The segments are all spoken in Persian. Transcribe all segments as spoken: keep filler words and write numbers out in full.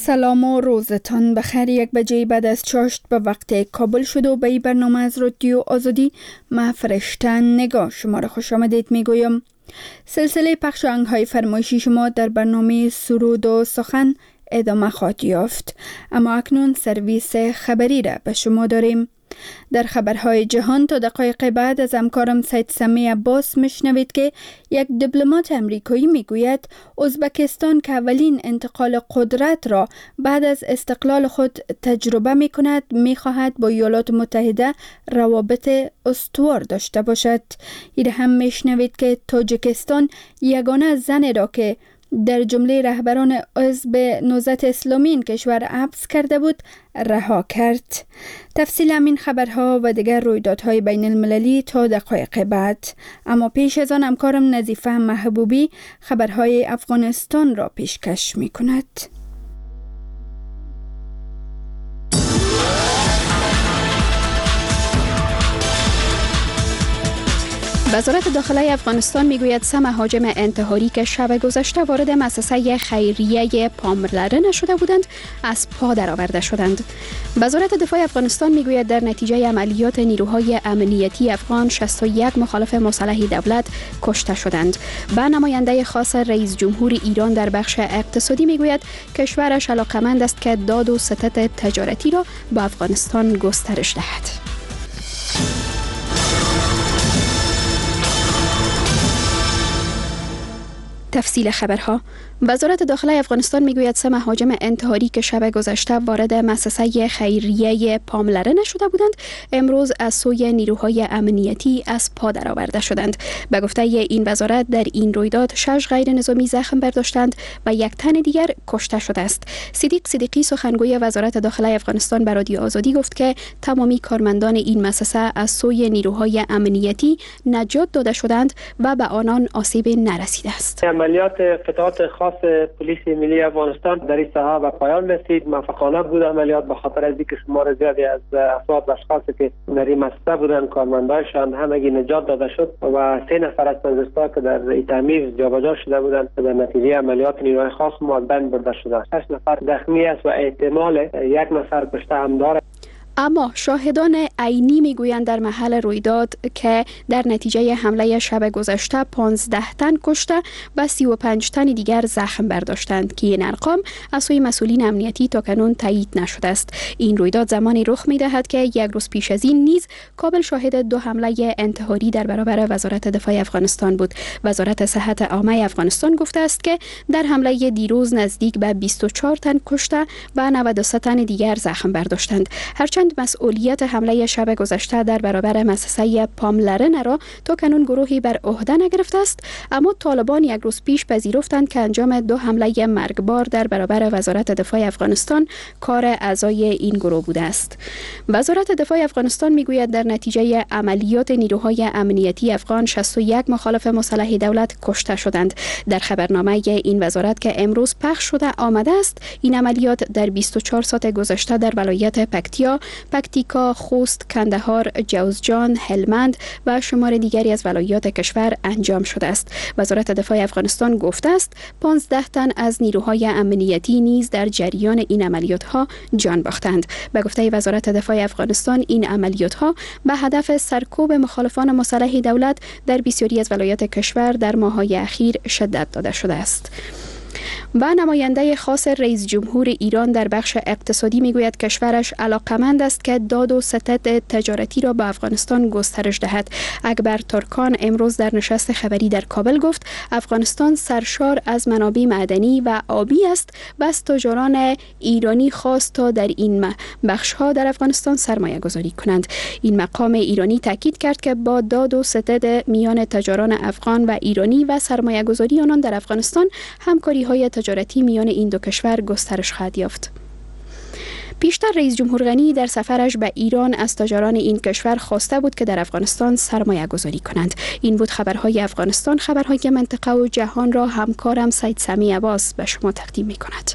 سلام و روزتان بخیر. یک بجه بعد از چاشت به وقت کابل شد و به این برنامه از رادیو آزادی ما فرشته نگاه شما را خوش آمدید میگویم. سلسله پخش آهنگ‌های فرمایشی شما در برنامه سرود و سخن ادامه خواهد یافت، اما اکنون سرویس خبری را به شما داریم. در خبرهای جهان تا دقایق بعد از همکارم سید سمی عباس میشنوید که یک دیپلمات امریکایی میگوید ازبکستان که اولین انتقال قدرت را بعد از استقلال خود تجربه میکند میخواهد با ایالات متحده روابط استوار داشته باشد. این هم میشنوید که تاجیکستان یگانه زن را که در جمله رهبران حزب نهضت اسلامی این کشور حبس کرده بود رها کرد. تفصیل همین خبرها و دیگر رویدادهای بین المللی تا دقایق بعد، اما پیش از آن همکارم نظیفه محبوبی خبرهای افغانستان را پیشکش می کند. وزارت داخلی افغانستان میگوید سه مهاجم انتحاری که شب گذشته وارد مؤسسه خیریه پاملرنه نشده بودند از پا درآورده شدند. وزارت دفاع افغانستان میگوید در نتیجه عملیات نیروهای امنیتی افغان شصت و یک مخالف مسلح دولت کشته شدند. و نماینده خاص رئیس جمهور ایران در بخش اقتصادی میگوید کشورش علاقمند است که داد و ستد تجارتی را با افغانستان گسترش دهد. تفصیل خبرها. وزارت داخلی افغانستان میگوید سه مهاجم انتحاری که شب گذشته وارد مؤسسه خیریه پاملرنه شده بودند امروز از سوی نیروهای امنیتی از پا درآورده شدند. به گفته این وزارت در این رویداد شش غیر نظامی زخم برداشتند و یک تن دیگر کشته شده است. صدیق صدیقی سخنگوی وزارت داخلی افغانستان به رادیو آزادی گفت که تمامی کارمندان این مؤسسه از سوی نیروهای امنیتی نجات داده شدند و به آنان آسیب نرسیده است. عملیات قطعات خاص پلیس ملی افغانستان در این ساحه به پایان رسید. موفقانه بود عملیات به خاطر از اینکه شمار زیادی از افراد و اشخاصی که در این مؤسسه بودند کارمندانشان همگی نجات داده شد و سه نفر از پنځه که در تعمیر جابجا شده بودند در نتیجه عملیات نیروهای خاص معدن برده شده. شش نفر زخمی است و احتمال یک نفر کشته هم دارد. اما شاهدان عینی میگویند در محل رویداد که در نتیجه حمله شب گذشته پانزده تن کشته و سی و پنج تن دیگر زخم برداشتند که این ارقام از سوی مسئولین امنیتی تاکنون تایید نشده است. این رویداد زمانی رخ میدهد که یک روز پیش از این نیز کابل شاهد دو حمله انتحاری در برابر وزارت دفاع افغانستان بود. وزارت صحت عامه افغانستان گفته است که در حمله دیروز نزدیک به بیست و چهار تن کشته و نود و سه تن دیگر زخم برداشتند. هرچند مسئولیت حمله شب گذشته در برابر مؤسسه پاملرنه را تا کنون گروهی بر عهده نگرفته است، اما طالبان یک روز پیش پذیرفتند که انجام دو حمله مرگبار در برابر وزارت دفاع افغانستان کار اعضای این گروه بوده است. وزارت دفاع افغانستان میگوید در نتیجه عملیات نیروهای امنیتی افغان شصت و یک مخالف مسلح دولت کشته شدند. در خبرنامه این وزارت که امروز پخش شده آمده است این عملیات در بیست و چهار ساعت گذشته در ولایت پکتیا، پکتیکا، خوست، کندهار، جوزجان، هلمند و شمار دیگری از ولایات کشور انجام شده است. وزارت دفاع افغانستان گفته است پانزده تن از نیروهای امنیتی نیز در جریان این عملیات ها جان باختند. به گفته وزارت دفاع افغانستان این عملیات ها به هدف سرکوب مخالفان مسلح دولت در بسیاری از ولایات کشور در ماه‌های اخیر شدت داده شده است. و نماینده خاص رئیس جمهور ایران در بخش اقتصادی میگوید کشورش علاقمند است که داد و ستد تجارتی را به افغانستان گسترش دهد. اکبر ترکان امروز در نشست خبری در کابل گفت افغانستان سرشار از منابع معدنی و آبی است و از تجاران ایرانی خواست تا در این بخش ها در افغانستان سرمایه گذاری کنند. این مقام ایرانی تاکید کرد که با داد و ستد میان تجاران افغان و ایرانی و سرمایه گذاری آنان در افغانستان همکاری های تجارتی میان این دو کشور گسترش خواهد یافت. پیشتر رئیس جمهور غنی در سفرش به ایران از تجاران این کشور خواسته بود که در افغانستان سرمایه گذاری کنند. این بود خبرهای افغانستان. خبرهای منطقه و جهان را همکارم سید سمی عباس به شما تقدیم می کند.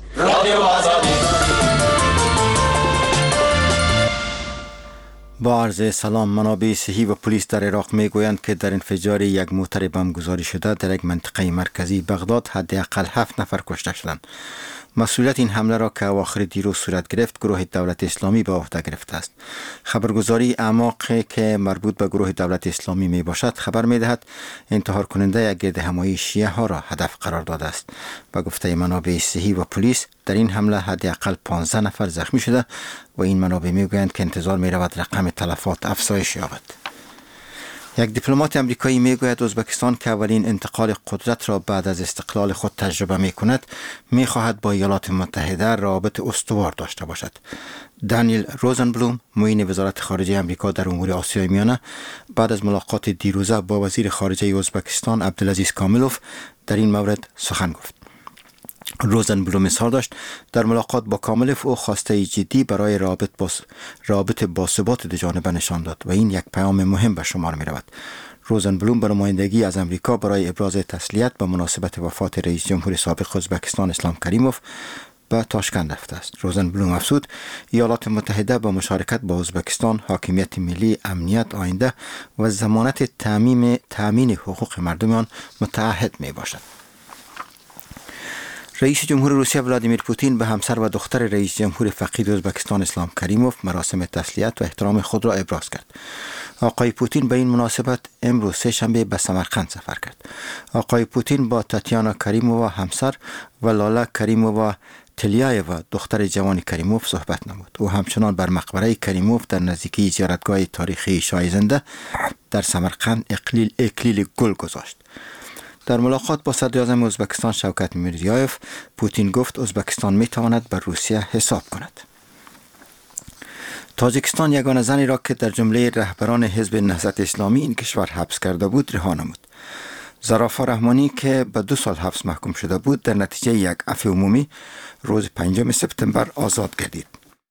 با عرض سلام. منابع صحی و پلیس در عراق میگویند که در انفجار یک موتر بمبگذاری شده در یک منطقه مرکزی بغداد حداقل هفت نفر کشته شدند. مسئولیت این حمله را که اواخر دیروز صورت گرفت گروه دولت اسلامی به عهده گرفته است. خبرگزاری اعماق که مربوط به گروه دولت اسلامی می باشد خبر می دهد انتحار کننده یک گردهمایی شیعه ها را هدف قرار داده است. با گفته منابع صحی و پلیس در این حمله حداقل پانزده نفر زخمی شده و این منابع می گویند که انتظار می رود رقم تلفات افزایش یابد. یک دیپلمات امریکایی می گوید ازبکستان که اولین انتقال قدرت را بعد از استقلال خود تجربه می کند می خواهد با ایالات متحده روابط استوار داشته باشد. دانیل روزنبلوم معین وزارت خارجه امریکا در امور آسیای میانه بعد از ملاقات دیروزه با وزیر خارجه ازبکستان عبدالعزیز کاملوف در این مورد سخن گفت. روزنبلوم اظهار داشت در ملاقات با کاملوف او خواسته جدی برای رابط با رابط باثبات دو جانبه نشان داد و این یک پیام مهم به شمار می رود. روزنبلوم به نمایندگی از امریکا برای ابراز تسلیت به مناسبت وفات رئیس جمهور سابق ازبکستان اسلام کریموف به تاشکند رفته است. روزنبلوم افزود ایالات متحده با مشارکت با ازبکستان حاکمیت ملی، امنیت، آینده و ضمانت تامین تامین حقوق مردمان متعهد می باشد. رئیس جمهور روسیه ولادیمیر پوتین به همسر و دختر رئیس جمهور فقید ازبکستان اسلام کریموف مراسم تسلیت و احترام خود را ابراز کرد. آقای پوتین به این مناسبت امروز سه شنبه به سمرقند سفر کرد. آقای پوتین با تاتیانا کریمووا همسر و لالا کریمووا تلیایوا دختر جوان کریموف صحبت نمود. او همچنان بر مقبره کریموف در نزدیکی زیارتگاه تاریخی شاه زنده در سمرقند اکلیل اکلیل گل گذاشت. در ملاقات با صدر اعظم ازبکستان شوکت میرزیایف پوتین گفت ازبکستان می تواند بر روسیه حساب کند. تاجیکستان یگانه زنی را که در جمله رهبران حزب نهضت اسلامی این کشور حبس کرده بود رها نمود. زرافا رحمانی که به دو سال حبس محکوم شده بود در نتیجه یک عفو عمومی روز پنجم سپتامبر آزاد گردید.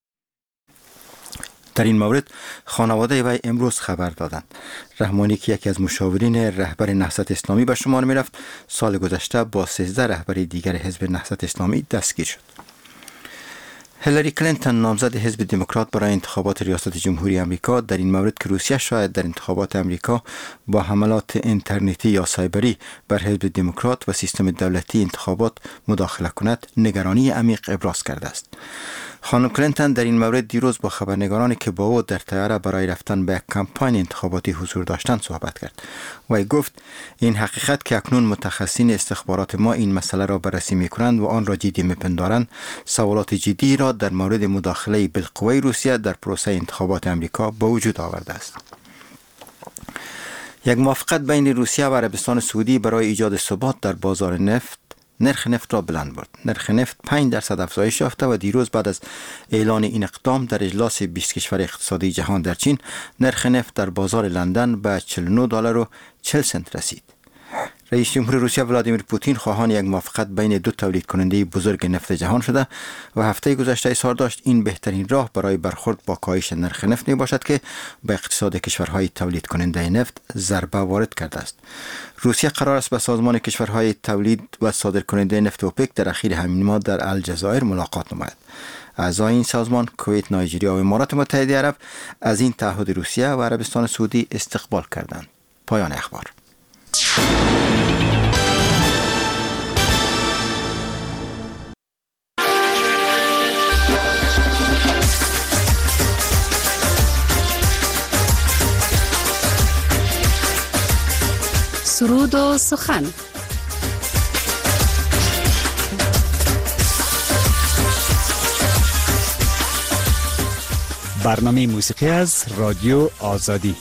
در این مورد خانواده وی امروز خبر دادند. رحمانی که یکی از مشاورین رهبر نهضت اسلامی به شمار می رفت سال گذشته با سیزده رهبر دیگر حزب نهضت اسلامی دستگیر شد. هیلاری کلینتون نامزد حزب دموکرات برای انتخابات ریاست جمهوری آمریکا در این مورد که روسیه شاید در انتخابات آمریکا با حملات اینترنتی یا سایبری بر حزب دموکرات و سیستم دولتی انتخابات مداخله کند نگرانی عمیق ابراز کرده است. خانم کلینتون در این مورد دیروز با خبرنگارانی که با او در طیاره برای رفتن به یک کمپاین انتخاباتی حضور داشتند صحبت کرد. وی گفت این حقیقت که اکنون متخصصین استخبارات ما این مسئله را بررسی می‌کنند و آن را جدی می‌پندارند سوالات جدی را در مورد مداخله بالقوه روسیه در پروسه انتخابات آمریکا به وجود آورده است. یک موافقت بین روسیه و عربستان سعودی برای ایجاد ثبات در بازار نفت نرخ نفت را بلند برد. نرخ نفت پنج درصد افزایش یافته و دیروز بعد از اعلان این اقدام در اجلاس بیست کشور اقتصادی جهان در چین نرخ نفت در بازار لندن به چهل و نه دلار و چهل سنت رسید. رئیس جمهور روسیه ولادیمیر پوتین خواهان یک موافقت بین دو تولید کننده بزرگ نفت جهان شده و هفته گذشته اظهار داشت این بهترین راه برای برخورد با کاهش نرخ نفت می باشد که به اقتصاد کشورهای تولید کننده نفت ضربه وارد کرده است. روسیه قرار است با سازمان کشورهای تولید و صادر کننده نفت اوپک در اخیر همین ماه در الجزایر ملاقات نماید. اعضای این سازمان کویت، نایجریا و امارات متحده عرب از این تعهد روسیه و عربستان سعودی استقبال کردند. پایان اخبار. سرود و سخن. برنامه موسیقی از رادیو آزادی.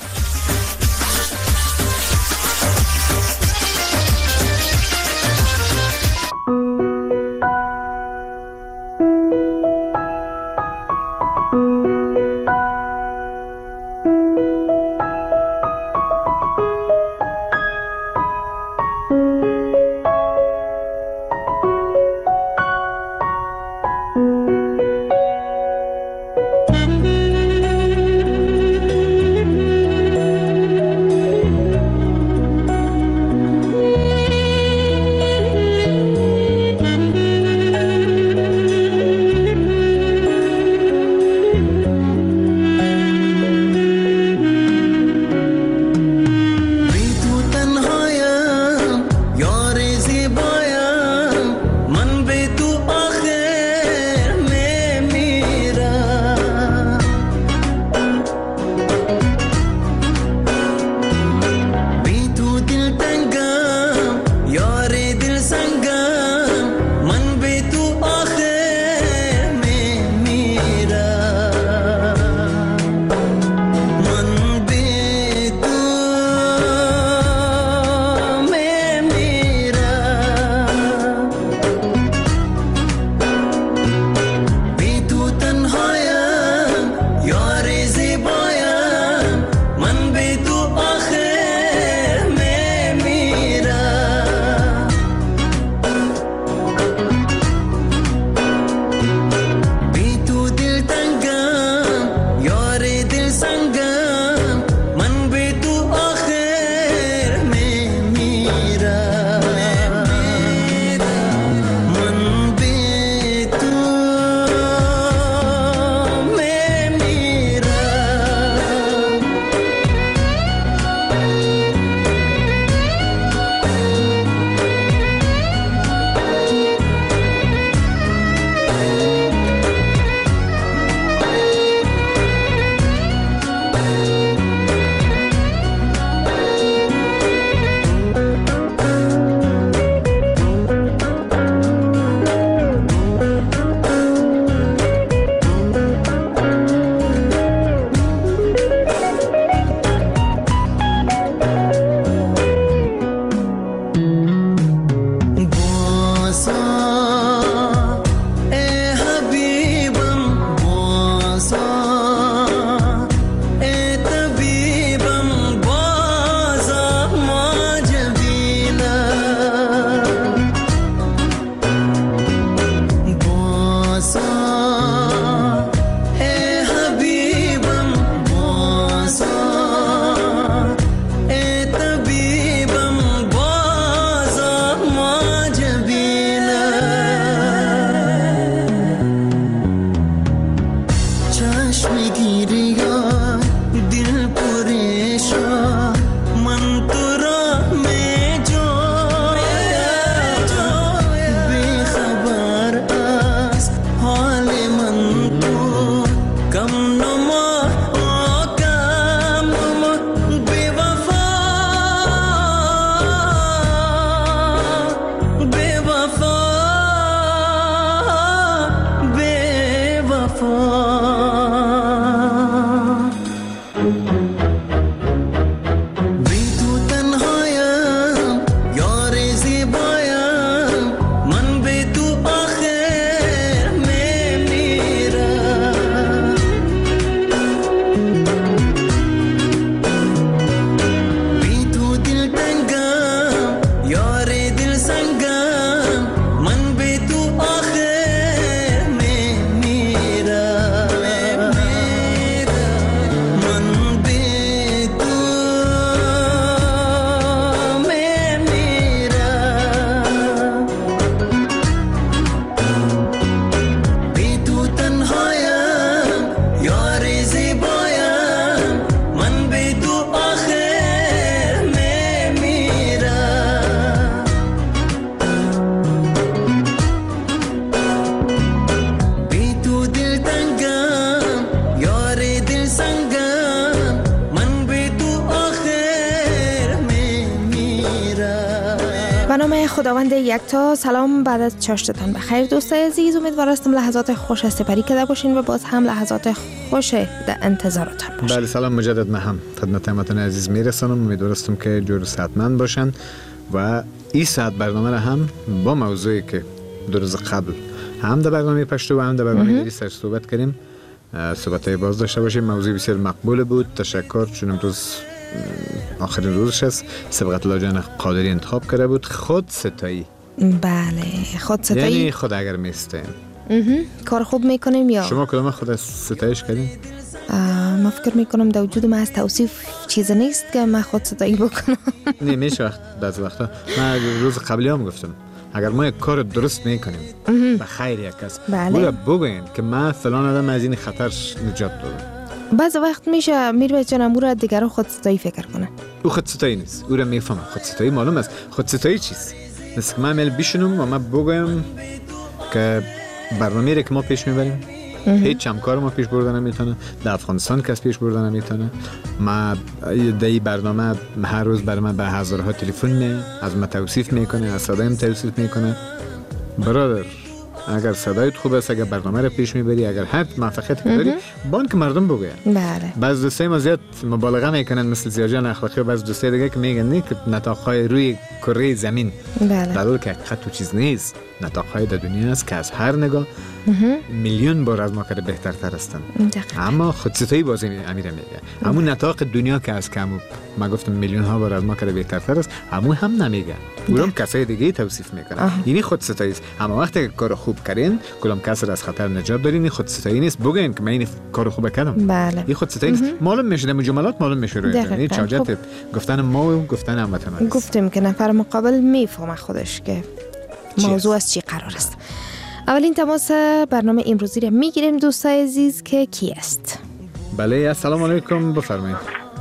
خداوند یکتا. سلام بعد از چاشتتان بخیر دوستای عزیز، امیدوار هستم لحظات خوش سپری کرده باشین و باز هم لحظات خوش در انتظارتان باشین. بله سلام مجدد من هم خدمت همتون عزیز میرسانم. امیدوار هستم که جور صحتمند باشن و این ساعت برنامه را هم با موضوعی که دو روز قبل هم در برنامه پشتو و هم در برنامه دیگه سر صحبت کردیم صحبتای باز داشته باشیم. موضوع بسیار مقبول بود. تشکر، چون امروز آخرین روزش است. سبقت الله جان قادری انتخاب کرده بود خود ستایی. بله خود ستایی یعنی خود اگر میستیم کار خوب میکنیم یا شما کدام خود ستایش کردین؟ من فکر میکنم در وجود من از توصیف چیز نیست که من خود ستایی بکنم. نه میشه وقت بعضی وقتا من روز قبلی هم گفتم اگر ما یک کار درست میکنیم به خیر یک کس بله. بگوین که من فلان آدم از این خطر نجات دادم. بعض وقت میشه میره جانم او را دیگران خود ستایی فکر کنه. او خود ستایی نیست، او را میفهمم. خود ستایی معلوم است. خود ستایی چیست؟ مثل که من میل بیشونم و من بگویم که برنامه را که ما پیش میبریم هیچ هم کار ما پیش بردن نمیتونه. در افغانستان کس پیش بردن نمیتونه. ما در برنامه هر روز برای من به هزارها تلفن می از ما توصیف میکنه، از صدایم توصیف میکنه. برادر اگر صدایت خوب است، اگر برنامه را پیش میبری، اگر هر موفقیتی که داری بان که مردم بگوین. بله. بعض دوستای ما زیاد مبالغه میکنن مثل زیاجان اخلاقی و بعض دوستای دیگه که میگن نه که نطاق‌های روی کره زمین. بله. در که حقیقت تو چیز نیست. نطاق‌های در دنیا است که از هر نگاه میلیون بار از ما کرده بهترتر هستند. اما خودستایی بازی امیر میگه همون نطاق دنیا که از کم ما گفتم میلیون ها بار از ما کرده بهترتر است، همون هم نمیگه. اونم کسای دیگه توصیف میکنه. یعنی خودستایی است. اما وقتی که کار خوب کردین، کلام کس را از خطر نجات دادین، این خودستایی نیست. بگین که من این کارو خوب کردم. بله. این خودستایی نیست. معلوم میشه در جملات معلوم میشه روی این چاجت گفتن ما و گفتن هموطنان. گفتیم که نفر مقابل میفهمه خودش که موضوع از چی قرار است. اولین تماس برنامه امروزی را میگیریم دوستای عزیز که کی است؟ بله السلام علیکم بفرمایید.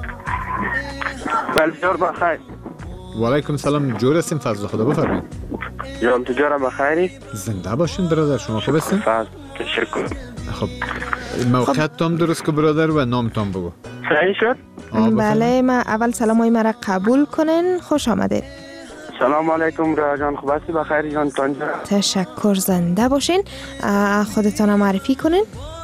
بله جور بخیر. و علیکم سلام جور هستیم فضل خدا بفرمایید. جان تو جور بخیری؟ زنده باشین برادر شما خوب هستین؟ تشکر. خب موقعیت تام درست که برادر و نام تام بگو. صحیح شد؟ بله ما اول سلامای مرا قبول کنین. خوش آمدید. سلام علیکم ریا جان، خوب هستی؟ بخیر جان تانجا. تشکر، زنده باشین. خودتان معرفی کنین.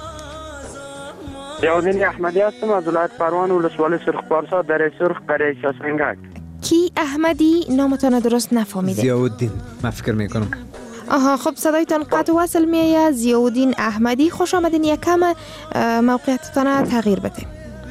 زیاودین احمدی هستم از ولایت پروان ولسوالی سرخ پارسا در سرخ قریه سنگک. کی احمدی؟ نامتان درست نفهمیده. زیاودین من فکر میکنم. آها خب صدایتان قطع وصل میه. زیاودین احمدی خوش آمدین. یکم موقعیتتان تغییر بده.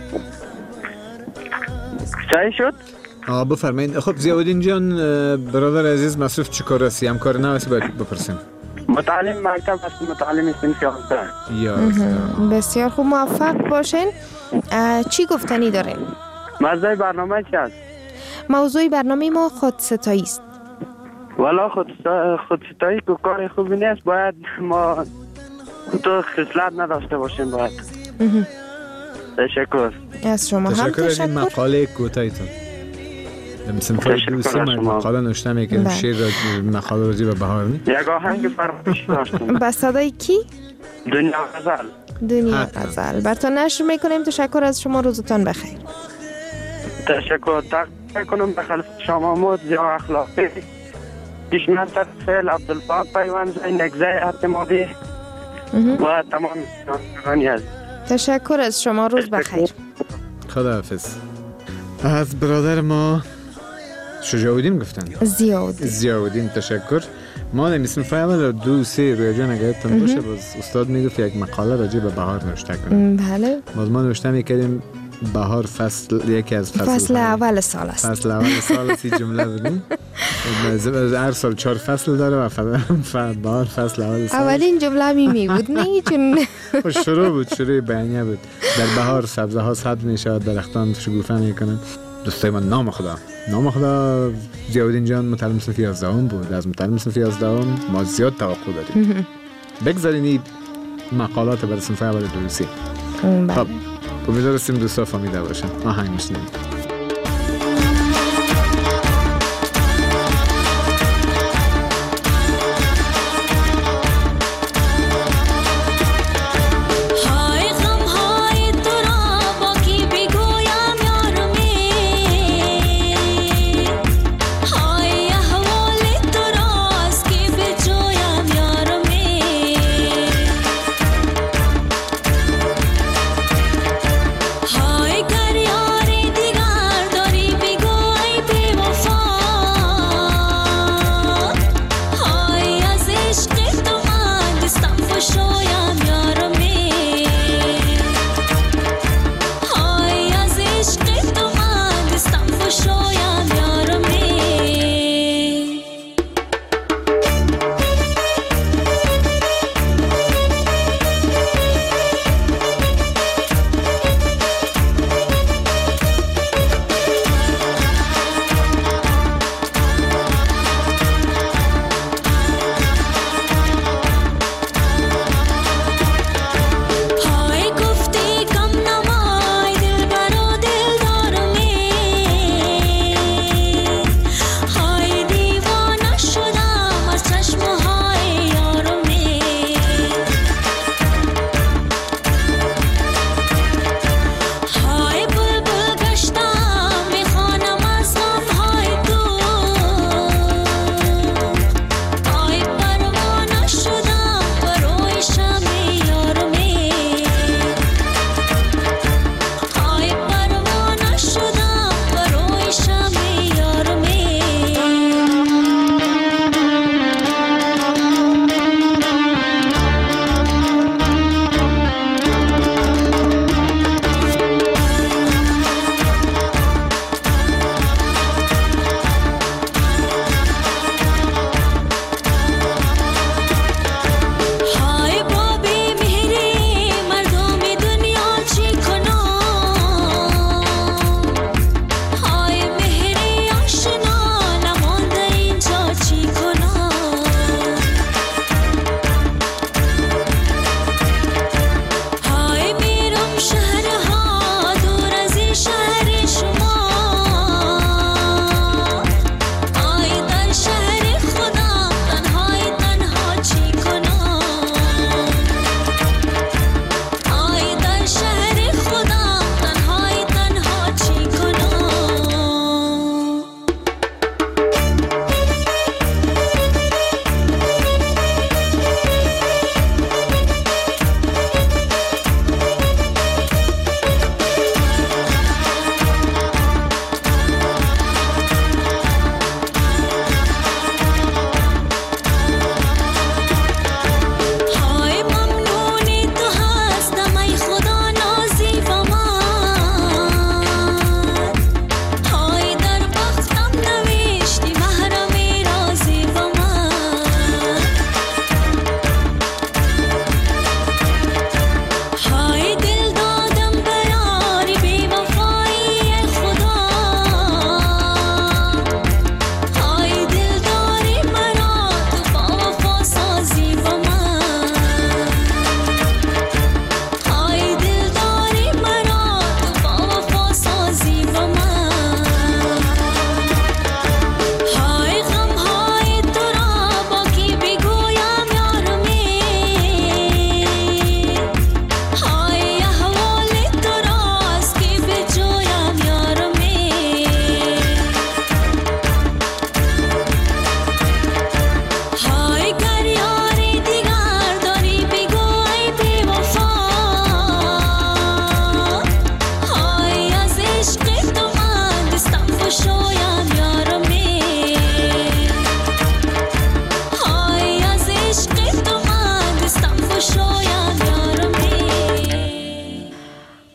صحیح شد؟ آه بفرمایید. خب زیاودین جان برادر عزیز مصروف چی کار هستی؟ هم کار نوستی باید بپرسیم. متعلم مکتب هستم، متعلم صنف یازده. یازده. بسیار خوب موفق باشین. چی گفتنی دارین؟ موضوع برنامه چی است؟ موضوع برنامه ما خودستایی است. والا خودستایی که کار خوبی نیست. باید ما تو خصلت نداشته باشیم. باید تشکر از شما. هم تشکر از این مقاله کوتاهیتون. سنفای دوستی مقاله نوشته میکنم شیر مقاله راجع به بهار نی یک آهنگ فرمایش داشتم با صدای کی؟ دنیا غزل. دنیا غزل براتون نشر میکنیم. تشکر از شما، روزتان بخیر. تشکر. تقدیم کنم به خلف شما مود زیا اخلاقی پیشمنتر فعل عبدالفاق پیوند زی نگزه اعتمادی و تمام شنوندگانی هست. تشکر از شما، روز بخیر. خداحافظ. از برادر ما شجاعودین گفتن؟ زیاودین. زیاودین تشکر. ما نمیسیم فایمال دو سه روی جان اگر تن باشه باز استاد میگفت یک مقاله راجع به بهار نوشته کنیم. بله. باز ما نوشته میکردیم بهار فصل یکی از فصل فصل اول سال است. فصل اول سال است. این جمله بودیم. هر سال چهار فصل داره و فقط بهار فصل اول سال. اولین جمله می می بود نه چون شروع بود، شروع بیانیه بود. در بهار سبزه ها سبز می شود، درختان شکوفه می کنند. دوستای من نام خدا نام خدا زیاودین جان متعلم صنف یازدهم بود. از متعلم صنف یازدهم ما زیاد توقع داریم. بگذارین این مقالات برای صنف اول دروسی. خب امیدوار هستیم دوستا فهمیده باشن. آهنگ میشنیم. های احوال تو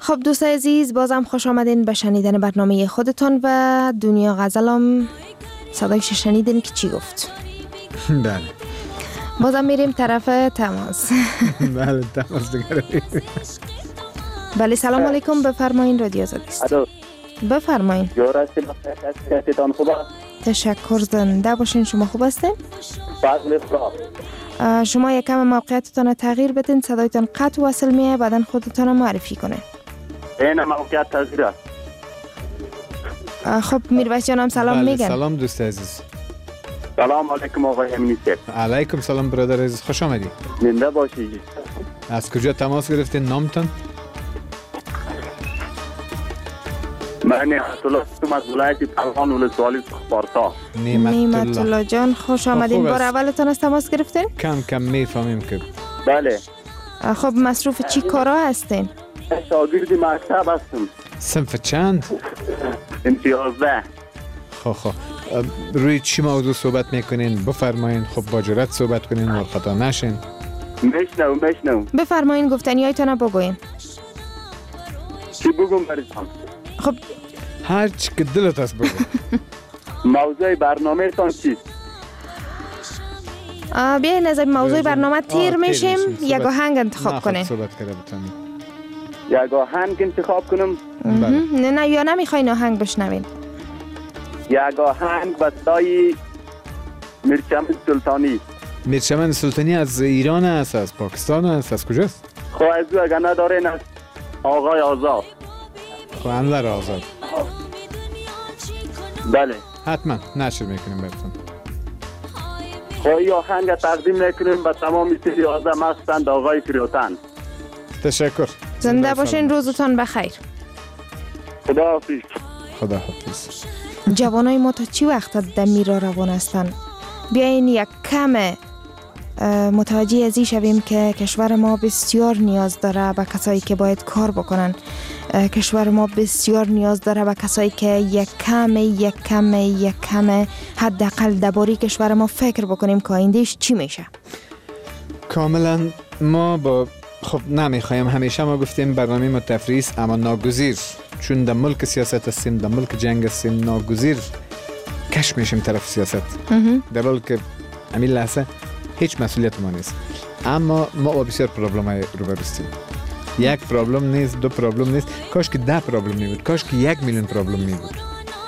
خب دوستای عزیز، بازم خوش آمدین به شنیدن برنامه خودتان و دنیا غزلم. صدایش شنیدین که چی گفت؟ بله. بازم میریم طرف تماس. بله تماس دیگر. بله سلام علیکم، بفرمایین رادیو آزادی است. بفرمایین. جورستان خوب است؟ تشکر، زنده باشین. شما خوب هستین؟ فضل خدا. شما یکم موقعیتتان تغییر بدین، صدایتان قطع وصل میه، بعدن خودتان معرفی کنه. این موقعیت تغییر است. خب میرویس جانم سلام بله، میگن. سلام دوست عزیز. سلام علیکم آقای امینی صاحب. علیکم سلام برادر عزیز، خوش آمدید. زنده باشید. از کجا تماس گرفتین؟ نامتون؟ من نعمت الله هستم از ولایت پروان ولسوالی سپارتا. نعمت الله جان خوش آمدین. بار اولتون از تماس گرفتین؟ کم کم میفهمیم که. بله. خب مصروف چی کارا هستین؟ شاگرد مکتب هستم. صنف چند؟ امتیازده. خب خب روی چی موضوع صحبت میکنین؟ بفرمایین. خب با جرأت صحبت کنین و خطا نشین. میشنو میشنو. بفرمایین گفتنیایتون بگوین. چی بگم براتون؟ خب هر چی که دلت هست بگو. موضوع برنامه تان چیست؟ بیاین از موضوع برنامه تیر میشیم، یک آهنگ انتخاب کنین. صحبت کرده بتونیم. یک آهنگ انتخاب کنم؟ نه نه یا نمیخواین آهنگ بشنوین؟ یک آهنگ به صدای میرچمن سلطانی. میرچمن سلطانی از ایران است، از پاکستان است، از کجاست؟ خب از او اگر ندارین از آقای آزاد. خب انور آزاد. بله حتما نشر میکنیم براتون. خب این آهنگ تقدیم میکنیم به تمام سری آزم هستند آقای فریوتن. تشکر. زنده باشین، روزتان بخیر. خدا حافظ. خدا حافظ. جوانای ما تا چی وقت در میرا روان هستن؟ بیاین یک کم متوجه ازی شویم که کشور ما بسیار نیاز داره به کسایی که باید کار بکنن. کشور ما بسیار نیاز داره به کسایی که یک کم یک کم یک کم حداقل درباره کشور ما فکر بکنیم که آیندهش چی میشه. کاملا ما با خب نمیخوایم، همیشه ما گفتیم برنامه ما تفریح است اما ناگزیر، چون در ملک سیاست هستیم، در ملک جنگ هستیم، ناگزیر کش میشیم طرف سیاست، در حالی که همین لحظه هیچ مسئولیت ما نیست. اما ما با بسیار پرابلم های روبرو هستیم. یک پرابلم نیست، دو پرابلم نیست، کاش که ده پرابلم می بود، کاش که یک میلیون پرابلم می بود.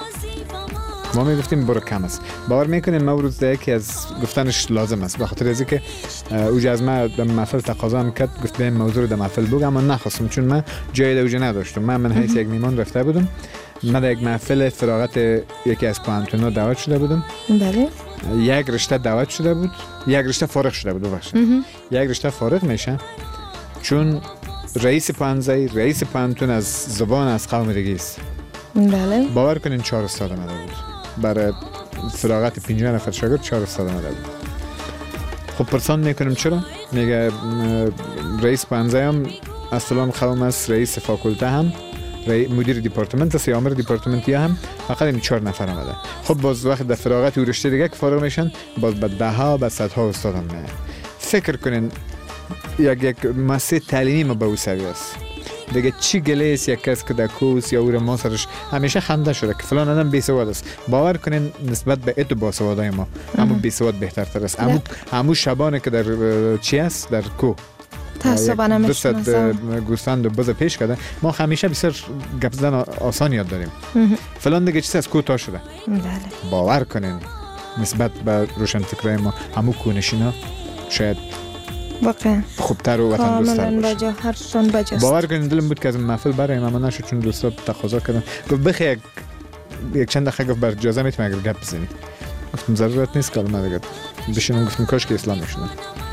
ما می گفتیم برو کم است. باور میکنین ما روز یکی از گفتنش لازم است، به خاطر از اینکه اوج از ما در محفل تقاضا هم کرد، گفت به موضوع در محفل بگم، اما نخواستم چون من جای دوجه نداشتم. من من حیث یک میمان رفته بودم، من در یک محفل فراغت یکی از پانتونا دعوت شده بودم. بله. یک رشته دعوت شده بود، یک رشته فارغ شده بود ببخشید. یک رشته فارغ میشه چون رئیس پانزه رئیس پانتون از زبان از قوم دیگه است. بله. باور کنین چهار استاد آمده بود برای فراغت پنجاه نفر شاگرد، چهار استاد آمده بود. خب پرسان میکنیم چرا؟ میگه رئیس پانزه هم اصلا قوم است، رئیس فاکولته هم، مدیر دیپارتمنت است، آمر دیپارتمنتی هم، فقط این چهار نفر آمده. خب باز وقت در فراغت و رشته دیگه که فارغ میشن، باز به ده ها به صد ها استاد هم میاد. فکر کنین یک یک مسئله تعلیمی ما به او سوی است. دیگه چی گله است یک کس که در کوس یا او را ما سرش همیشه خنده شده که فلان آدم بیسواد است. باور کنین نسبت به اتو باسوادای ما همون بیسواد بهترتر است. همون همون شبانه که در چی است در کو تعصب نمیشناسم گوسفند و بز پیش کرده، ما همیشه بسیار گپ زدن آسان یاد داریم. فلان دیگه چیز از کو تا شده. بله. باور کنین نسبت به روشن فکرای ما همون کونشینا شاید واقعا خوبتر و وطن دوستتر باشه. بجا هر سون بجاست. باور کنین دلم بود که از محفل برایم اما نشد چون دوستا تقاضا کردن. گفت بخی یک یک چند دقیقه گفت بر اجازه میتونی اگر گپ بزنی. گفتم ضرورت نیست که من دیگه بشینم. گفتم کاش که اسلام میشدم.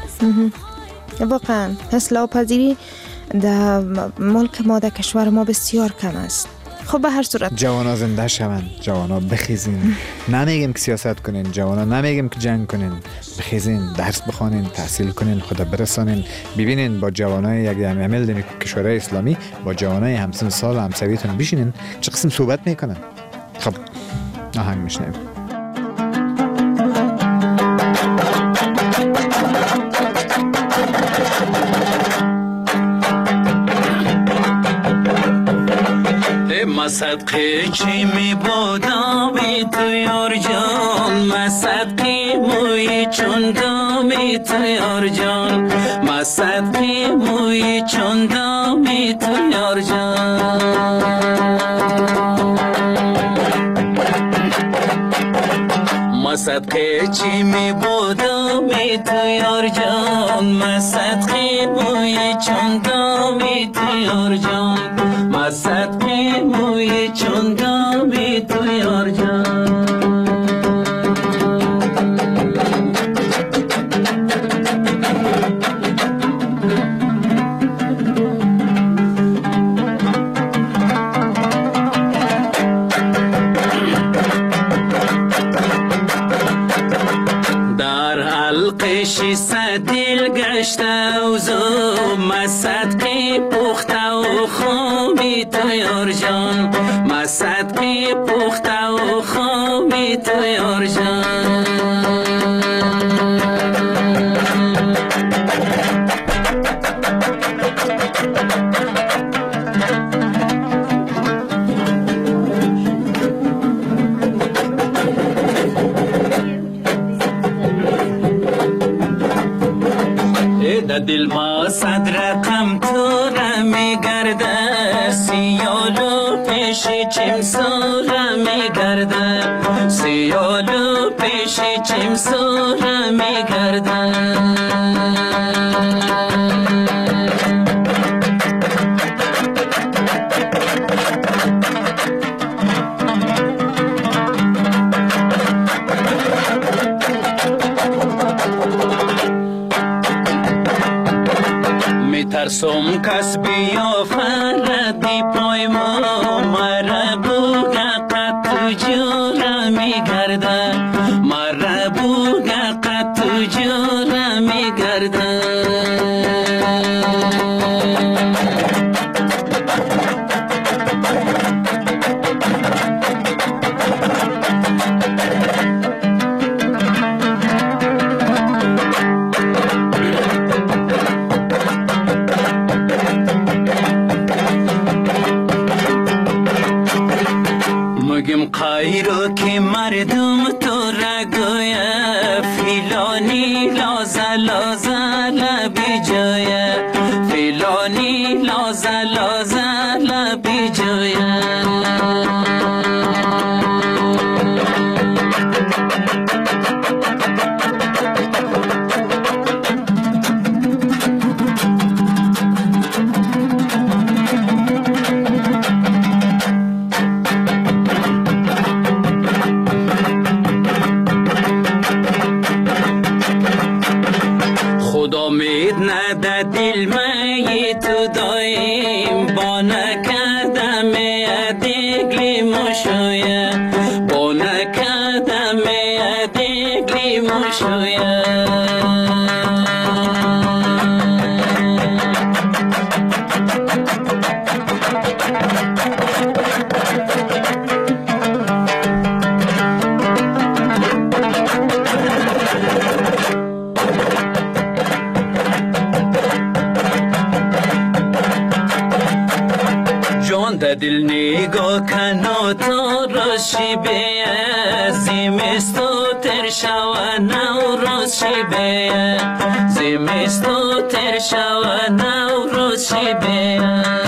واقعا اصلاح پذیری در ملک ما در کشور ما بسیار کم است. خب به هر صورت جوانا زنده شوند، جوانا بخیزین. نمیگم که سیاست کنین، جوانا نمیگم که جنگ کنین، بخیزین، درس بخونین، تحصیل کنین، خدا برسانین. ببینین با جوانای یک عمل در کشورهای اسلامی با جوانای همسن سال و همسویتون بشینین چه قسم صحبت میکنن. خب آهنگ میشنیم. ما صدقه چی می بودم تو یار جان ما صدقه موی چون دامی تو یار جان ما صدقه موی چون دامی تو یار جان ما صدقه چی می بودم تو یار جان ما صدقه موی چون دامی تو یار جان ما صدقه موی چون دامی تو یار جان قشی سدیل گشته و زو ما صدقی پخته و خوبی تو یار جان ما صدقی پخته و خوبی تو یار جان دل ما صد رقم تو را می گرده سیالو پیش چمسو را می گرده سیالو پیش چمسو را می گرده ترسم کس بیافرد دی پای ما مرا بوگه قد جورا می گرده مرا بوگه قد جورا می گرده قایرو که مردم تو را گویا فیلانی لازه لازه لبی جویا فیلانی لازه لازه لبی جویا دل می تو دایم با نکردم دیگلی مشویه با نکردم دیگلی مشویه دل نگاه کنو تو راشی به زمستو تر شوه نو راشی به زمستو تر شوه نو راشی به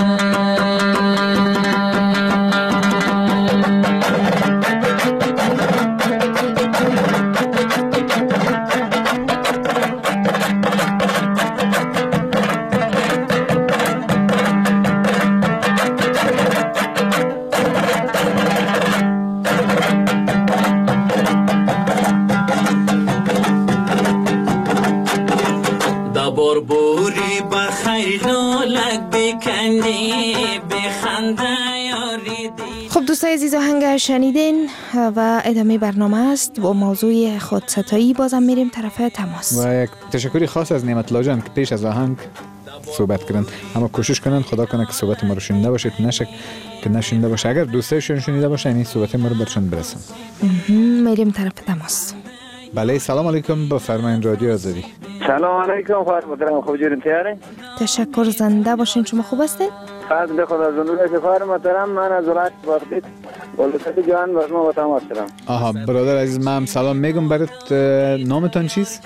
بربوری بخیر لولک بکندی بخنده یاری دی. خب دوستای عزیز آهنگ شنیدین و ادامه برنامه است با موضوع خودستایی. بازم میریم طرف تماس و یک تشکری خاص از نعمت الله جان که پیش از آهنگ صحبت کردن. اما کوشش کنن خدا کنه که صحبت ما رو شنیده باشید، نشه که نشنیده باشه. اگر دوستایشون شنیده باشه این صحبت ما رو برشون برسن. میریم طرف تماس. بله سلام علیکم، بفرمایید رادیو آزادی. سلام علیکم خواهر محترم، خوب جورین تیاره؟ تشکر، زنده باشین. شما خوب هستین؟ پس به خدا جنوب شفار محترم، من از ولایت باغدید ولایت جوان با شما با تماس شدم. آها برادر عزیز، من هم سلام میگم برات. نامتان چیست؟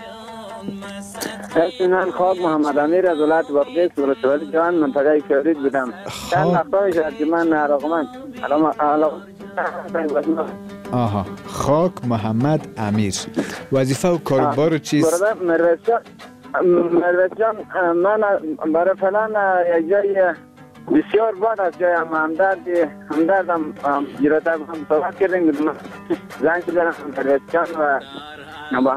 اسم خاک محمد امیر از ولایت باغدید ولایت جوان منطقه کردید بودم. چند وقتا شد که من علاقمند علاقه آها خاک محمد امیر. وظیفه و کاربار چیست؟ برادر مروت جان، مروت جان من برای فلان یک جای بسیار بعد از جای همدرد همدردم جیراته هم صحبت کردیم، زنگ زدم مروت جان و با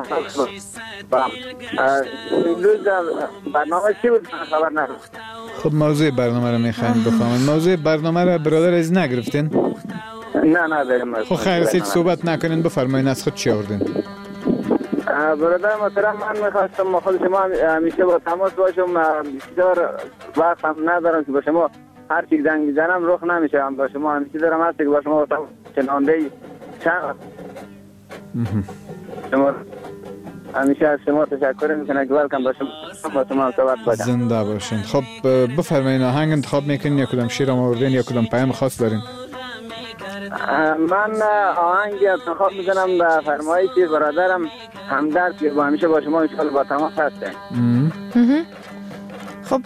امروز برنامه چی بود خبر ندارم. خب موضوع برنامه رو میخوایم بفهمید. موضوع برنامه رو برادر عزیز نگرفتین؟ نه نه بریم. خب خیر است، هیچ صحبت نکنین، بفرمایید از خود چی آوردین؟ برادر محترم من میخواستم ما خود شما همیشه با تماس باشم، بسیار وقت هم ندارم که با شما هر چی زنگ میزنم رخ نمیشه، با شما همیشه دارم هستی که با شما با تماس چنانده چند شما همیشه از شما تشکر میکنم که ولکم با شما با شما صحبت باشم. زنده باشین. خب بفرمایید آهنگ انتخاب میکنین یا کدام شعر آوردین یا کدام پیام خاص دارین؟ من آهنگ انتخاب میکنم به فرمایش برادرم همدرد که با همیشه با شما انشاءالله با تماس هسته. خب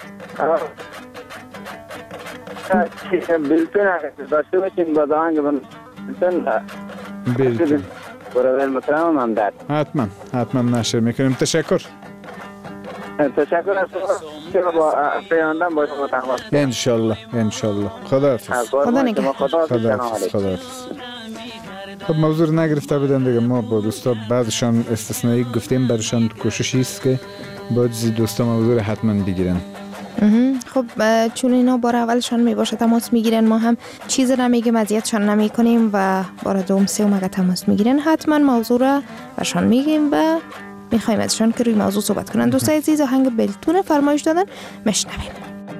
بلتون داشته باشین با آهنگ بلتون بلتون برادر محترم همدرد. حتما حتما نشر میکنیم. تشکر. تشکر از شما با پیاندم با شما تماس. انشالله انشالله. خداحافظ. خدا نگهدار. خداحافظ. خداحافظ. خب موضوع رو نگرفته بودن دیگه، ما با دوستا بعضشان استثنایی گفتیم، برشان کوششی است که بعضی دوستا موضوع رو حتما بگیرن. خب چون اینا بار اولشان می باشه تماس میگیرن، ما هم چیز نمیگیم، اذیتشان نمی کنیم و بار دوم سوم اگه تماس میگیرن حتما موضوع را برشان میگیم و میخوایم ازشان که روی موضوع صحبت کنن. دوستای عزیز آهنگ بلتون فرمایش دادن، میشنویم.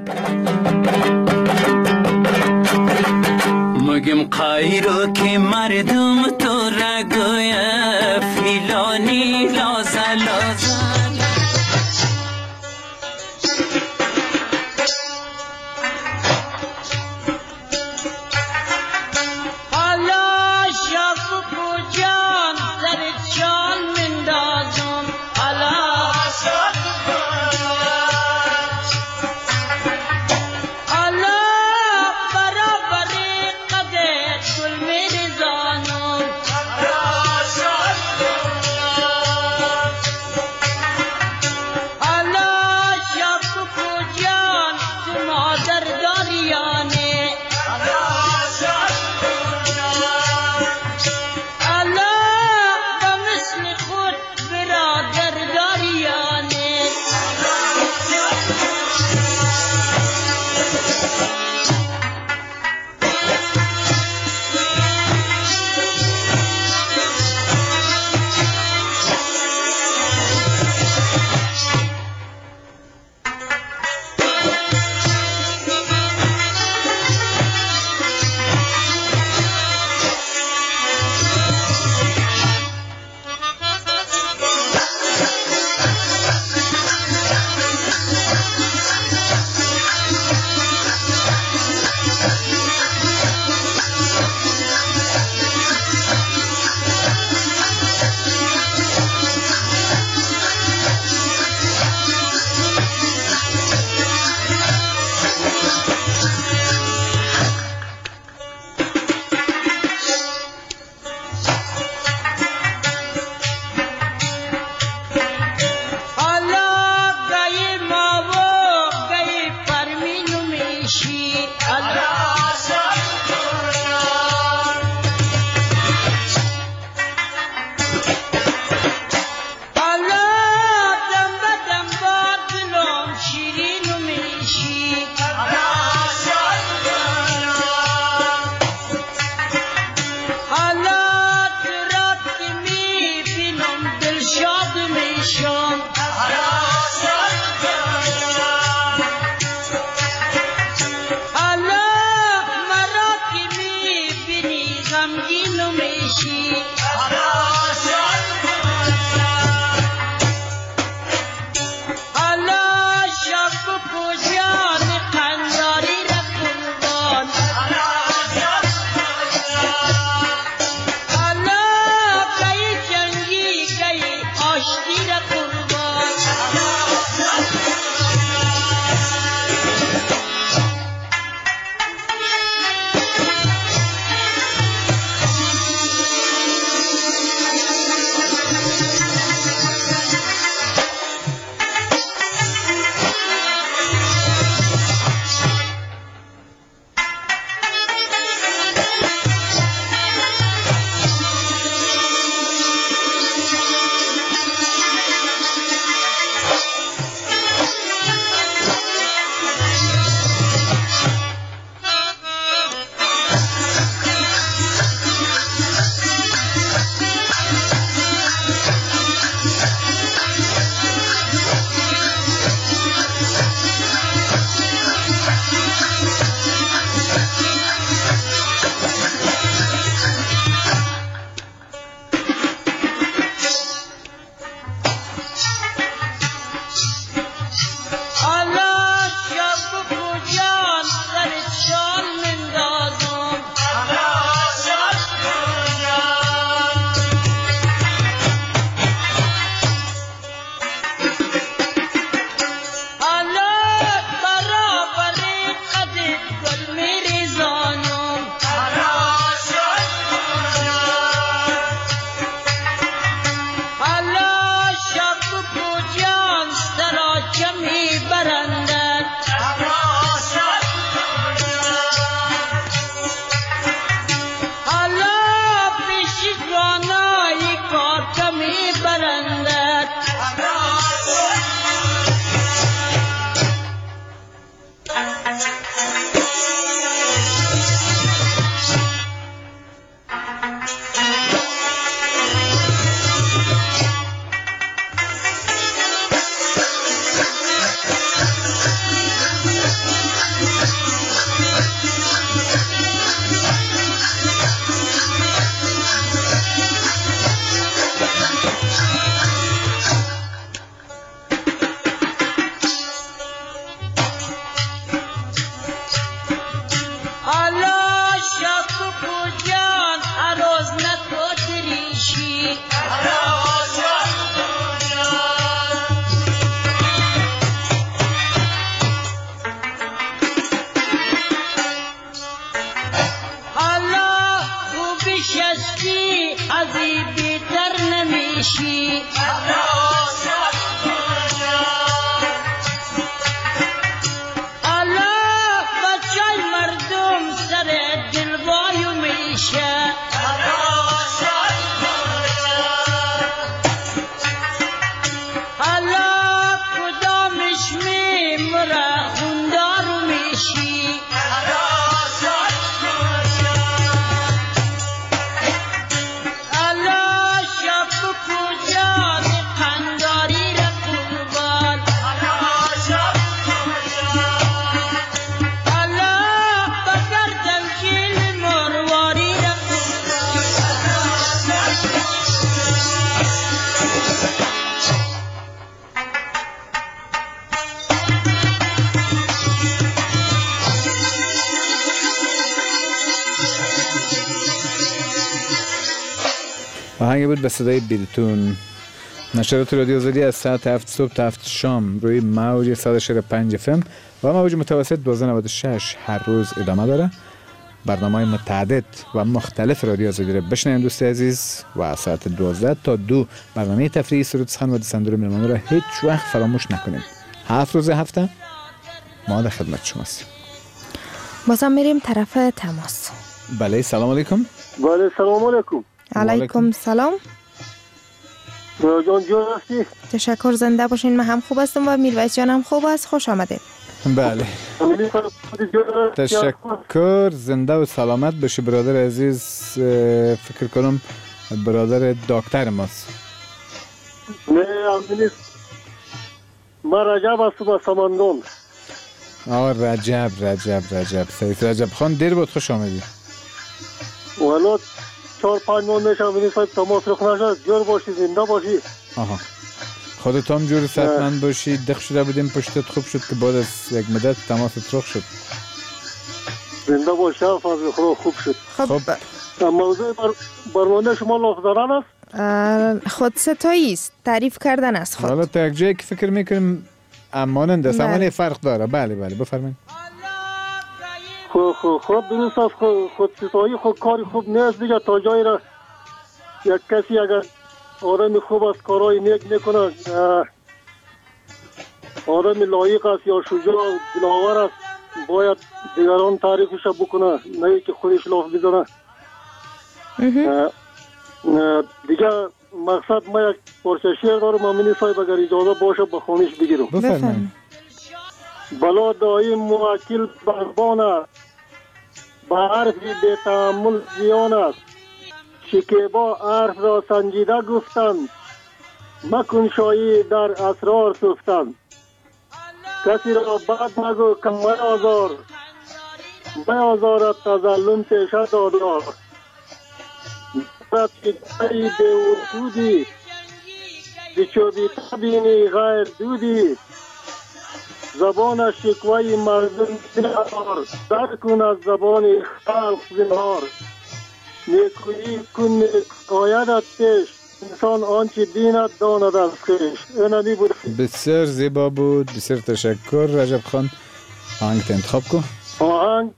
مگم قایرو که مردم تو را گویا فیلانی لازا لازا میشی الله بچه مردم سر دلوایو میشه الله کدامش میمره خوندارو میشی الله شب کجا قنداری را قربان الله بگردم جیل مرواری را آهنگ بود به صدای بیلتون. نشرات رادیو آزادی از ساعت هفت صبح تا هفت شام روی موج صد و شصت و پنج اف ام و موج متوسط دویست و نود و شش هر روز ادامه داره. برنامه‌های متعدد و مختلف رادیو آزادی رو بشنوید دوست عزیز و ساعت دوازده تا دو برنامه تفریحی سرود سخن و دستندور مهمان رو هیچ وقت فراموش نکنید. هفت روز هفته ما در خدمت شماست. بازم میریم طرف تماس. بله سلام علیکم. بله سلام علیکم. علیکم سلام. جان جان هستی؟ تشکر، زنده باشین. من هم خوب هستم و میرویس جان هم خوب است. خوش آمدید. بله تشکر، زنده و سلامت باشی برادر عزیز. فکر کنم برادر دکتر ماست. نه امینی ما رجب هستم از سمندان. آه رجب رجب رجب سید رجب خان دیر بود خوش آمدید. والا چهار پنج ماه میشه امینی صاحب تماس رو نشد. جور باشی زنده باشی. آها خودت هم جور صحتمند باشی. دق شده بودیم پشتت خوب شد که بعد از یک مدت تماست رخ شد. زنده باشی فضل خدا خوب شد. خب موضوع بر... برنامه شما لافظ زدن است؟ خود ستایی است، تعریف کردن است خود. حالا تا یک جایی که فکر میکنیم امانند است اما فرق داره. بله بله بفرمایید. خب خب خب درست است. خود ستایی خود کاری خوب نیست دیگه. تا جایی را یک کسی اگر آدم خوب است کارای نیک میکنه، آدم لایق است یا شجاع دلاور است، باید دیگران تعریفش بکنه، نه که خودش لاف بزنه. دیگه مقصد ما یک پارچه شعر دارم امینی صاحب اگر اجازه باشه به خوانش بگیرم. بفرمایید. بلا دایم موکل بربان است، به حرفی به تحمل زیان است، شکیبا حرف را سنجیده گفتن، مکن شایی در اسرار سفتن، کسی را بد نگو که میازار، میازارد تظلم پیشه دادار، رفتی به وجودی بچوبی تبینی غیر دودی، زبان شکوی مردم دلار، در کن از زبان خلق زنهار، نیکویی کن آیدت پیش، انسان آنچه دینت داند از خیش. اینمی بود. بسیار زیبا بود. بسیار تشکر رجب خان. آهنگ تا انتخاب کن. آهنگ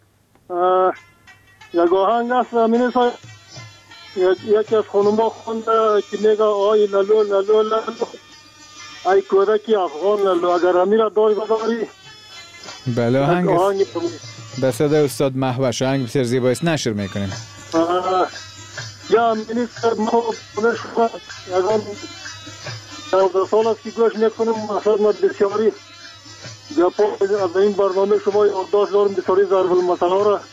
یک آهنگ است امینی صاحب، یکی از خانوما خونده که میگه آی لالو لالو لالو ای کودکی افغان لالو، اگر امیر داری بداری. بله آهنگ به صدای استاد محوش. آهنگ بسیار زیبا است. نشر میکنیم. یا امینی صاحب ما بونه شما یکان دوازده سال است که گوش میکنم. اصلا ما بسیاری گپا از این برنامه شما یادداشت دارم، بسیاری ظرف المثل را.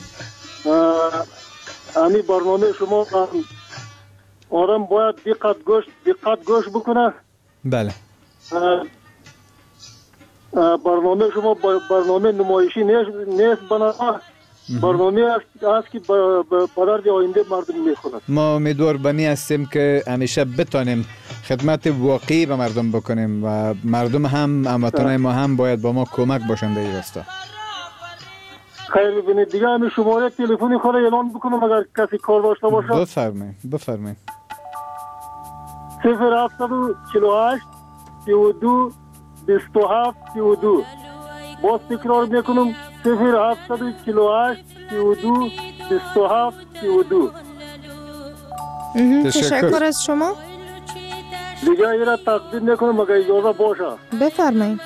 امی برنامه شما آدم باید دقت گوش دقت گوش بکنه. بله. برنامه شما برنامه نمایشی نیست، بنابرای برنامه است که به درد آینده مردم میخورد. ما امیدوار بنی هستیم که همیشه بتانیم خدمت واقعی به مردم بکنیم و مردم هم هموطنان ما هم باید با ما کمک باشند در این راستا. خیر ببینید دیگه همین شماره تلفنی خود اعلان بکنم اگر کسی کار داشته باشه. بفرمایید بفرمایید. صفر هفتصد و چهل و هشت سی و دو بیست و هفت سی و دو. باز تکرار میکنم صفر هفتصد و چهل و هشت سی و دو بیست و هفت سی و دو. تشکر از شما. دیگه اینا تقدیم نکنم مگه اجازه باشه. بفرمایید.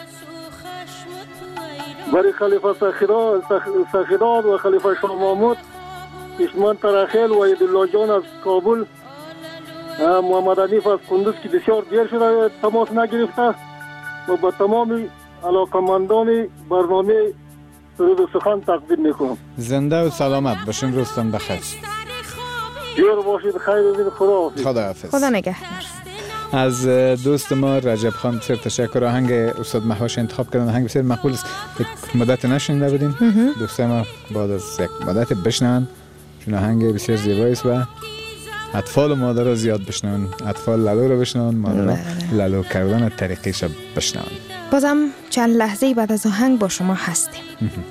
برای خلیفه سخیرات سخیرات و خلیفه شاه محمود اشمان ترخیل و عیدالله جان از کابل، محمد حنیف از کندوز که بسیار دیر شده تماس نگرفته و با تمام علاقمندان برنامه سرود سخن تقدیم میکنم. زنده و سلامت باشین. روزتان بخیر. جور باشید. خیر ببین. خدا حافظ. خدا حافظ. خدا نگهدار. از دوست ما رجب خان بسیار تشکر. آهنگ استاد مهاش انتخاب کردن آهنگ بسیار مقبول است. یک مدت نشنیده بودیم. دوستای ما بعد از یک مدت بشنون چون آهنگ بسیار زیبایی است و اطفال و مادرها زیاد بشنون. اطفال لالو رو بشنون، مادرها لالو کردن طریقش بشنون. بازم چند لحظه بعد از آهنگ با شما هستیم.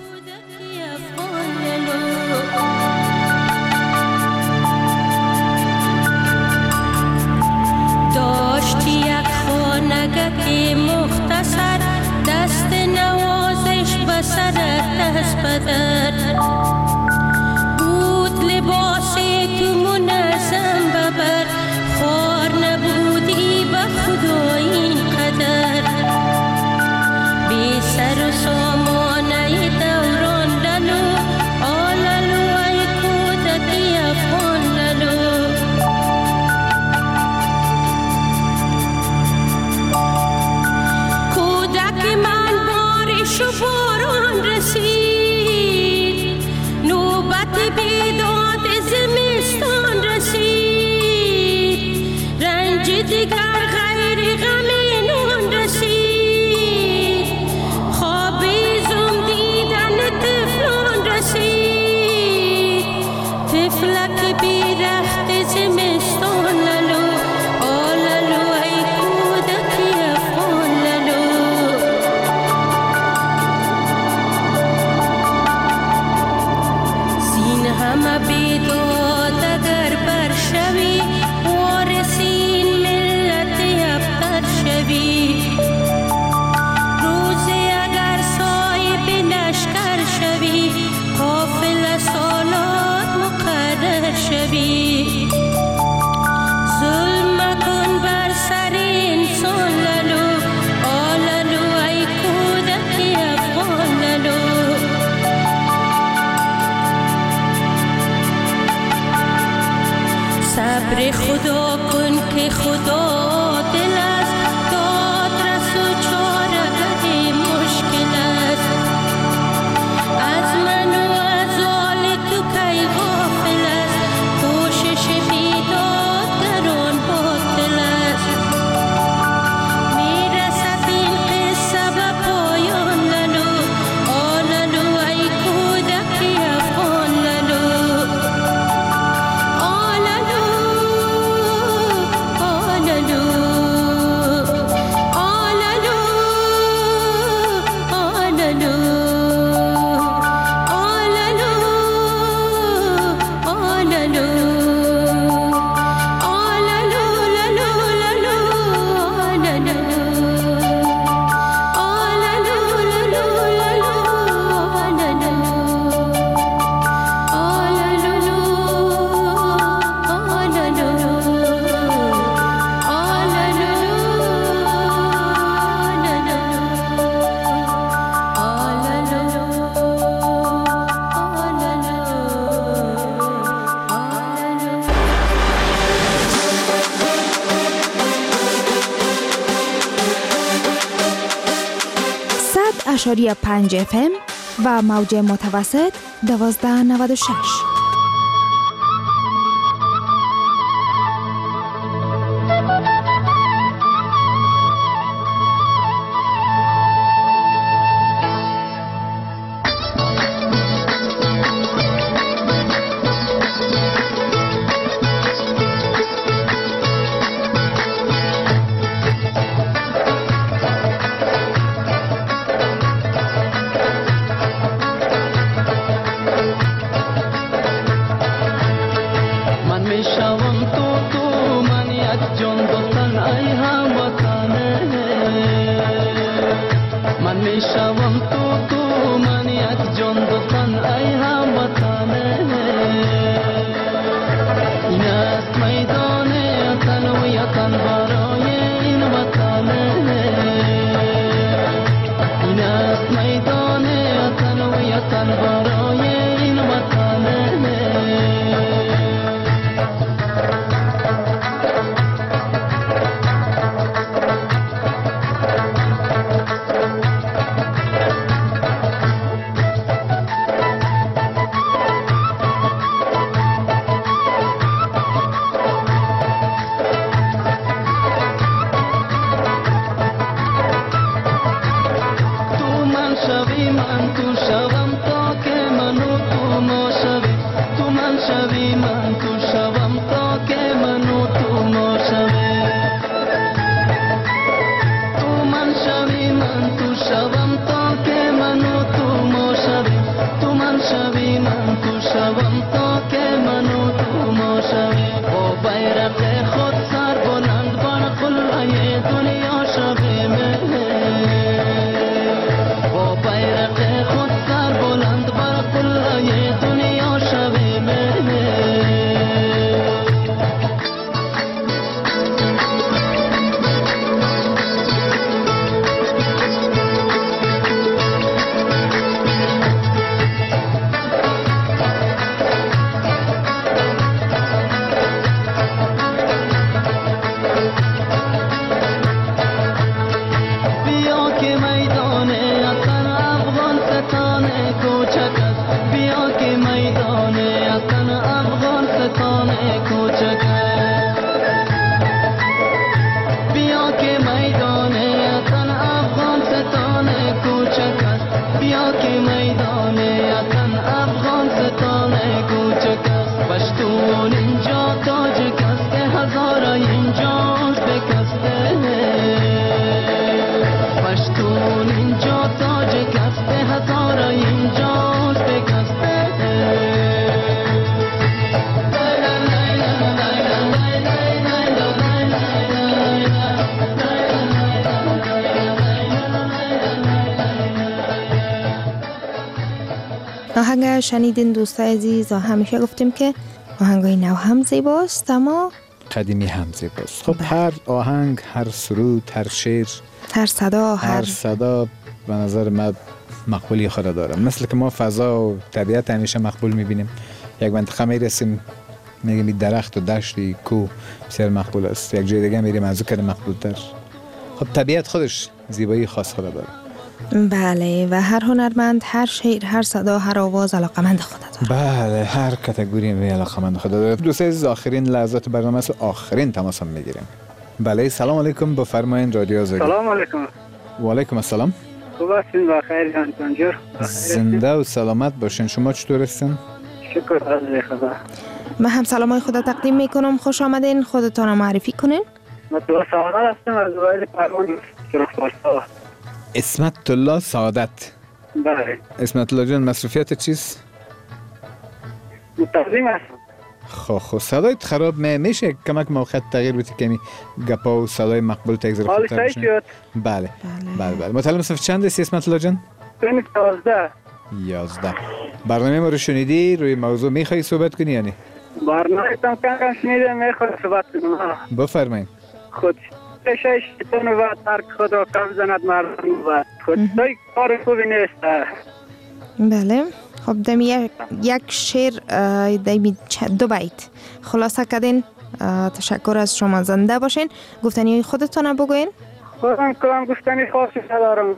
داشتی یک خانگی مختصر، دست نوازش به سرت دست بدر بود، لباسی تو منظم ببر، خوار نبودی به خدا این قدر، بی سر و سامانه دوران لالو، آلالو ای کودکی افغان لالو. و باران رسید، نوبت بیداد زمستان رسید، رنج دیگر غیر غم نان رسید، خوابیزم دیدن طفلان رسید، طفلک بیرخت زمستان لالو، آلالو ای کودکی افغان لالو. همه بیداد اگر برشوی، وارثین ملت ابتر شوی، روزی اگر صاحب لشکر شوی، قافل سالات مقرر شوی، ظلم مکن بر سر انسان لالو، آلالو ای کودکی افغان لالو. صبر خدا کن که خدا دل است، داد رس و چاره مشکل است، از من و از آل تو کی غافل است، کوشش بیداد در آن باطل است، میرسد این قصه به پایان لالو، آلالو ای کودکی افغان لالو. اشاری پنج اف ام و موج متوسط دوازده نود و شش. نهایتا برای این وطنه. آهنگ شنیدین دوستای عزیز، همیشه گفتیم که آهنگای نو هم زیباست اما قدیمی هم زیباست. خب هر آهنگ، هر سرود، هر شعر، هر صدا هر, هر صدا به نظر من مقبولی خود داره. مثل که ما فضا و طبیعت همیشه مقبول میبینیم، یک منطقه میرسیم میگیم درخت و دشتی کو بسیار مقبول است، یک جای دیگه میریم از اون مقبول تر. خب طبیعت خودش زیبایی خاص خود داره. بله، و هر هنرمند، هر شعر، هر صدا، هر آواز علاقمند خود داره. بله، هر کاتگوری می علاقمند خود داره. دوستان عزیز، آخرین لحظات برنامه است، آخرین تماس هم میگیریم. بله، سلام علیکم، بفرمایید رادیو آزادی. سلام علیکم. و علیکم السلام. خوب هستین؟ بخیر جان جور. زنده و سلامت باشین. شما چطور هستین؟ شکر از خدا. من هم سلامای خدا تقدیم میکنم. خوش آمدین. خودتان رو معرفی کنین. من تو سعادت هستم از وایل پروان شرف‌پارسا. اسمت الله سعادت. بله. اسمت الله جان، مصروفیت چیست؟ متقدم هستم. خب خب صدایت خراب می میشه کمک موقع تغییر بدی کمی گپا و صدای مقبول تگذر حال صحیح شد. بله بله بله. متعلم صف چند هستی اسمت الله جان؟ سن یازده. یازده. برنامه ما رو شنیدی؟ روی موضوع میخوای صحبت کنی یعنی؟ برنامه تام کم شنیدم، میخوام صحبت کنم. بفرمایید. خود شش تن و ترک خود را کم زند مردم و خود دای کار خوبی نیست. بله. خب دمی یک, یک شعر دمی دو بیت خلاصه کردین. تشکر از شما. زنده باشین. گفتنی خودتان بگوین. خودم کلام گفتنی خاصی ندارم.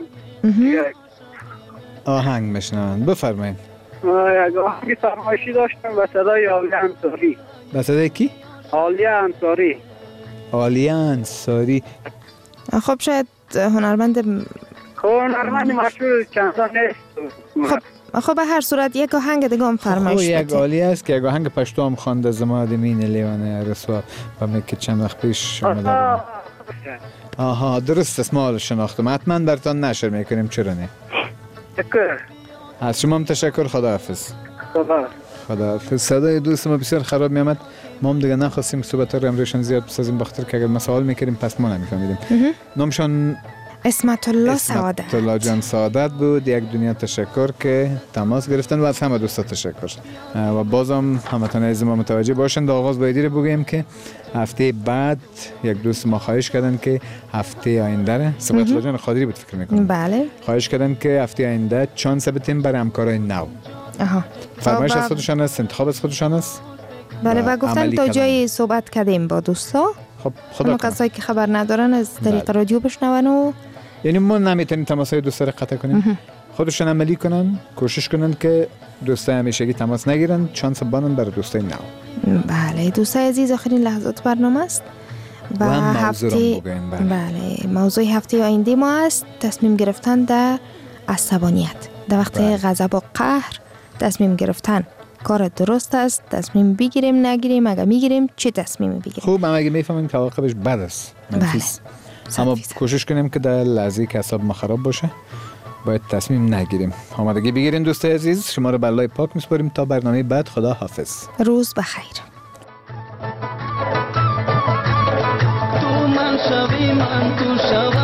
آهنگ میشنوند. بفرمایید. یک آهنگ فرمایشی داشتم به صدای عالیه انصاری. به صدای کی؟ عالیه انصاری. عالیه انصاری. خب شاید هنرمند خب هنرمند مشهور چندان نیست. خب خب به هر صورت یک آهنگ دیگه هم فرمایش بدید. یک عالیه است که یک آهنگ پشتو هم خوانده زما دمین لیوانه رسوا و میگه چند وقت پیش آمده. آها درست است، ما شناختم. حتما براتون نشر میکنیم. چرا نه؟ شکر. از شما هم تشکر. خداحافظ. خدا خداحافظ. صدای دوست ما بسیار خراب میامد. ما هم دیگه نخواستیم صحبت رو امروزشان زیاد بسازیم بخاطر که اگر مسائل میکردیم پس ما نمیفهمیدیم. نامشان اسمت الله سعادت. اسمت الله جان سعادت بود. یک دنیا تشکر که تماس گرفتن و از همه دوستا تشکر. و بازم همتون از ما متوجه باشند. آغاز باید رو بگیم که هفته بعد یک دوست ما خواهش کردن که هفته آینده سبت الله جان خادری بود فکر میکنم. بله. خواهش کردن که هفته آینده چانس بتیم برای همکارای نو. آها. فرمایش از خودشان است، انتخاب از خودشان است. بله و گفتن تا جایی صحبت کردیم با دوستا. خب خدا کنه. کسایی که خبر ندارن از طریق رادیو بشنون و یعنی ما نمیتونیم تماسای دوستا رو قطع کنیم. خودشون عملی کنن، کوشش کنن که دوستای همیشگی تماس نگیرن، چانس بانن برای دوستای نو. بله دوستای عزیز آخرین لحظات برنامه است و, و هفته بله. بله موضوع هفته آینده ما است تصمیم گرفتن در عصبانیت در وقت بله. غضب و قهر. تصمیم گرفتن کار درست است، تصمیم بگیریم نگیریم، اگه میگیریم چه تصمیمی بگیریم. خوب اما اگه میفهمیم که عواقبش بد است منفیس بله. اما کوشش کنیم که در لحظه که حساب ما خراب باشه باید تصمیم نگیریم. آمادگی بگیرین دوستای عزیز. شما رو به الله پاک میسپاریم تا برنامه بعد. خدا حافظ. روز بخیر. تو من شوی من تو شوی